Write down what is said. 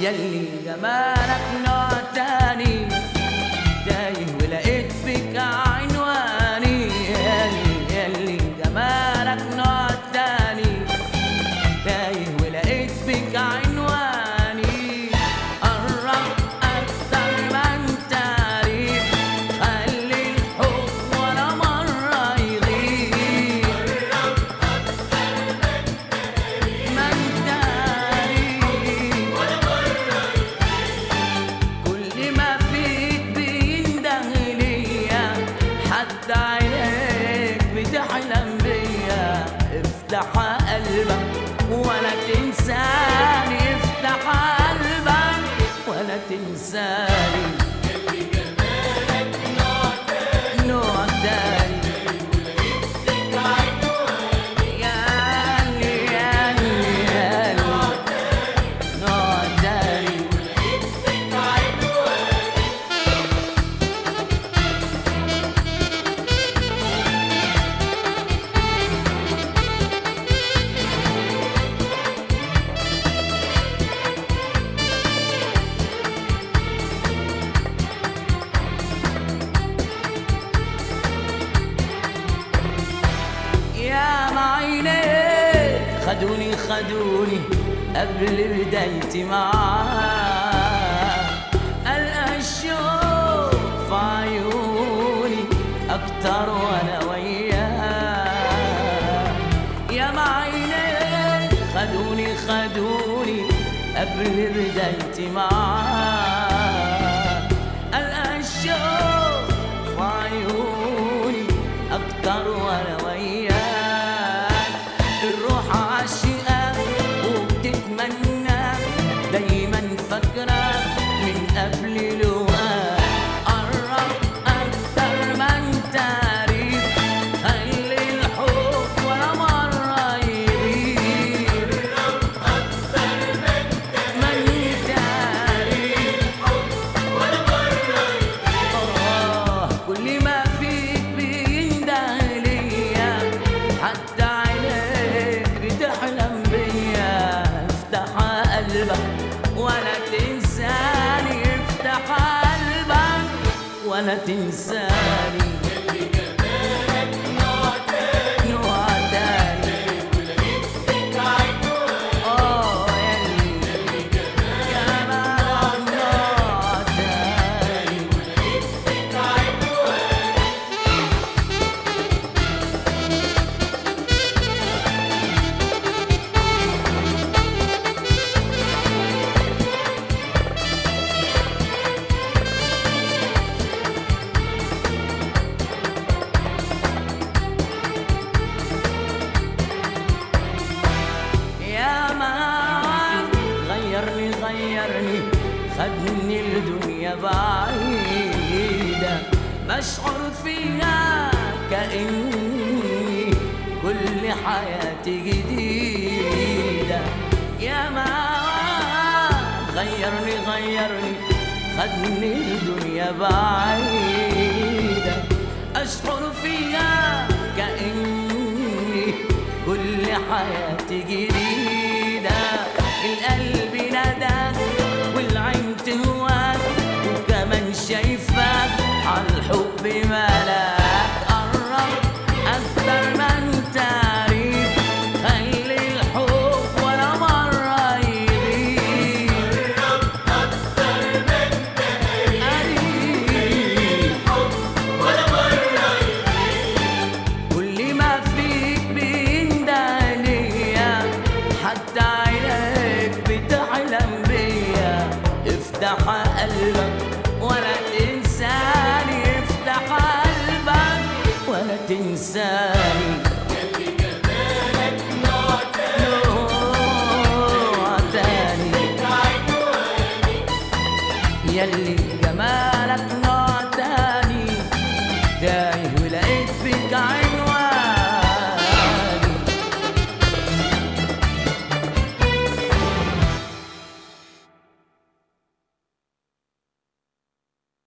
يلي جمالك نوع تاني، تايه ولقيت فيك عنواني. يلي جمالك نوع تاني، تايه ولقيت فيك عنواني. قرب أكتر ما انت قريب، خلي الحب ولا مرة يغيب. قرب أكتر ما انت قريب ولا مرة يغيب. كل ما فيك بينده ليا، حتى عينيك بتحلم بيا. افتح قلبك ولا تنساني، افتح قلبك ولا تنساني. يلي جمالك نوع تاني، نوع تاني، ولقيت فيك عنواني. يالي يالي يالي نوع تاني، نوع تاني، ولقيت فيك عنواني. يا معينيك خدوني خدوني قبل بدايتي معاك. ألقى الشوق في عيوني أكتر وأنا وياك. يا معينيك خدوني خدوني قبل بدايتي معاك. ألقى الشوق في عيوني أكتر وأنا وياك. الروح عاشقة وبتتمنى، دايما فاكرة من قبل لقاك. قرب أكتر ما انت قريب، خلي الحب ولا مرة يغيب. قرب أكتر ما انت قريب ولا مرة يغيب. كل ما فيك بينده ليا، حتى عينيك بتحلم بيا. افتح قلبك ولا تنساني، افتح قلبك ولا تنساني. يلي جمالك نوع تاني، نوع تاني، ولقيت فيك عنواني. يلي جمالك نوع تاني، ولقيت فيك عنواني. يا ما غيرني غيرني، خدني الدنيا بعيدة. بشعر فيها كأني كل حياتي جديدة. يا ما غيرني غيرني، خدني الدنيا بعيدة. أشعر فيها كأني كل حياتي جديدة. القلب نداك والعين تهواك، وكمان شايفاك عالحب ملاك. قرب أكتر ما انت قريب، خلي الحب ولا مرة يغيب. قرب أكتر ما انت قريب ولا مرة يغيب. كل ما فيك بينده ليا، حتى عينيك بتحلم بيا. افتح قلبك ولا تنساني، افتح قلبك ولا تنساني. يلي جمالك نوع تاني، نوع تاني، يلي جمالك نوع تاني، تايه ولقيت فيك